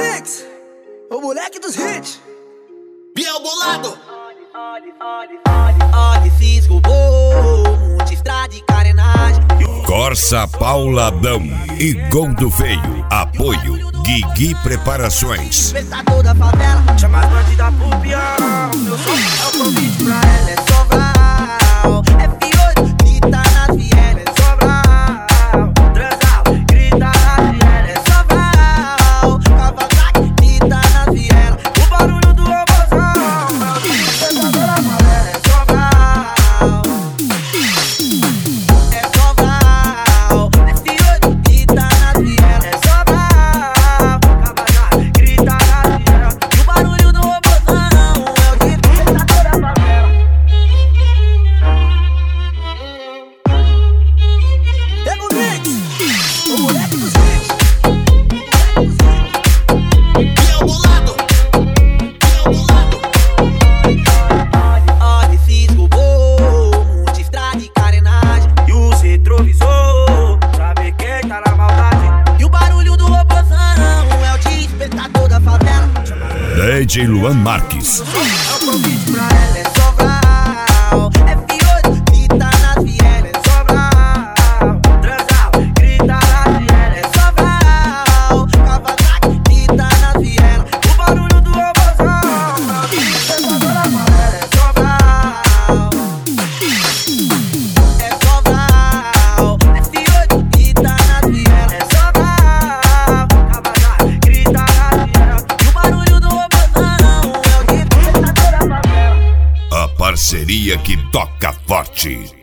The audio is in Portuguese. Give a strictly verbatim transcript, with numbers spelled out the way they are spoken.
Mix, o moleque dos hits. Biel Bolado. Olha, fiz robô, multistrada e carenagem. Corsa Pauladão e Gol do Veio. Apoio Guigui Preparações. Pensador da favela, chama as bandidas pro peão. Meu som é o convite pra ela, é Sobral. F oito, grita nas vielas, é Sobral. Transal, grita nas vielas, é Sobral. Cavalcade, grita nas vielas. O barulho do robôzão. Pensador da favela, é Sobral. É Sobral. F oito, grita nas vielas, é Sobral. Cavalcade, grita nas vielas. E o barulho do robôzão é o grito do pensador da favela. Pega o Mix, o moleque dos hits. Biel Bolado. Biel Bolado. Olha, fiz robô, multistrada e carenagem. E os retrovisor, sabe quem tá na maldade. E o barulho do robôzão é o despertador da favela. D J Luan Marques. É o convite pra ela, é Sobral. F oito, grita nas vielas, é Sobral. Transal, grita nas vielas, é Sobral. Cavalcade, grita nas vielas. O barulho do robôzão é o despertador da favela, é Sobral. É Sobral. F oito, grita nas vielas, é Sobral. Cavalcade, grita nas vielas. E o barulho do robôzão é o grito do pensador da favela. A parceria que toca forte.